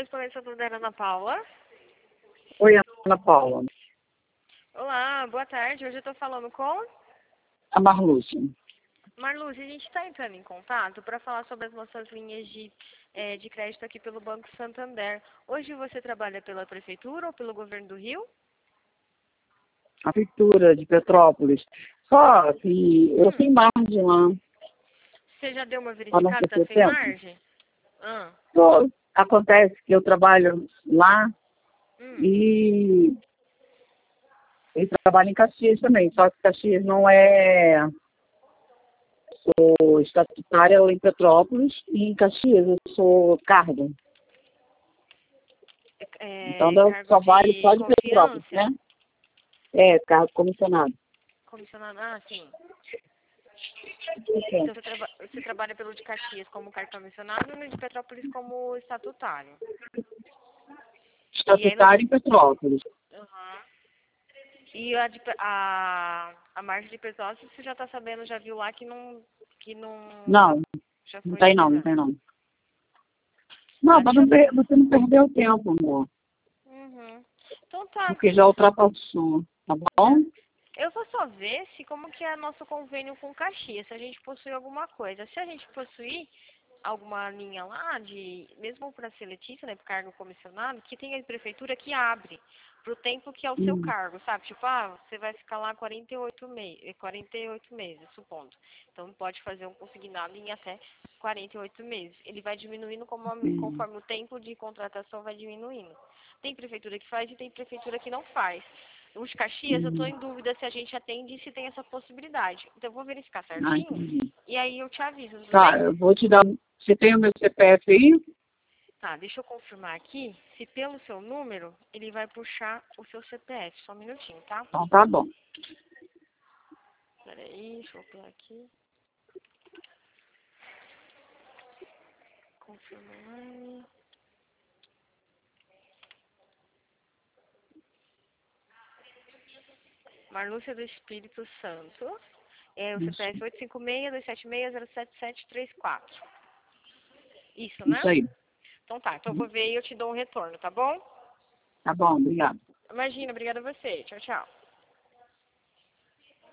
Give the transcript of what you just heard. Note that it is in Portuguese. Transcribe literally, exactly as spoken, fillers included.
Correspondente Santander, Ana Paula. Oi, Ana Paula. Olá, boa tarde. Hoje eu estou falando com A Marlúcia. Marlúcia. A gente está entrando em contato para falar sobre as nossas linhas de, é, de crédito aqui pelo Banco Santander. Hoje você trabalha pela Prefeitura ou pelo Governo do Rio? A Prefeitura de Petrópolis. Só que eu Hum. tenho margem lá. Você já deu uma Para não verificada? Está ter sem tempo. margem? Ah. Só acontece que eu trabalho lá Hum. e, e trabalho em Caxias também. Só que Caxias não é... Sou estatutária em Petrópolis e em Caxias eu sou cargo. É, Então eu cargo trabalho de só de Petrópolis, confiança? né? É, cargo comissionado. Comissionado? Ah, sim. Então você, traba você trabalha pelo de Caxias como cargo comissionado e no de Petrópolis como estatutário. Estatutário em Petrópolis. Uhum. E a, de, a, a margem de Petrópolis, você já está sabendo, já viu lá que não... Que não, Não, já não foi tem não, não revisado. tem não. Tá, Não, para deixa não eu... per- você não perdeu tempo, amor. Uhum. Então tá. Porque já ultrapassou, tá bom? Eu vou só ver se como que é nosso convênio com Caxias, se a gente possui alguma coisa. Se a gente possuir alguma linha lá, de mesmo para ser letícia, né, para cargo comissionado, que tem a prefeitura que abre pro tempo que é o seu Hum. cargo, sabe? Tipo, ah, você vai ficar lá quarenta e oito meses, quarenta e oito meses, supondo. Então pode fazer um consignado em até quarenta e oito meses. Ele vai diminuindo como a- Hum. conforme o tempo de contratação vai diminuindo. Tem prefeitura que faz e tem prefeitura que não faz. Os Caxias, eu estou Hum. em dúvida se a gente atende e se tem essa possibilidade. Então eu vou verificar Ah, certinho entendi. e aí eu te aviso, tudo Tá, bem? eu vou te dar... Você tem o meu C P F aí? Tá, deixa eu confirmar aqui se pelo seu número ele vai puxar o seu C P F. Só um minutinho, tá? Então tá bom. Peraí, deixa eu ver aqui. Confirmar. Marlúcia do Espírito Santo. É o Isso, C P F oito cinco seis, dois sete seis, zero sete sete três quatro. Isso, né? isso aí. Então tá, então eu vou ver e eu te dou um retorno, tá bom? Tá bom, obrigado. Imagina, obrigada a você. Tchau, tchau.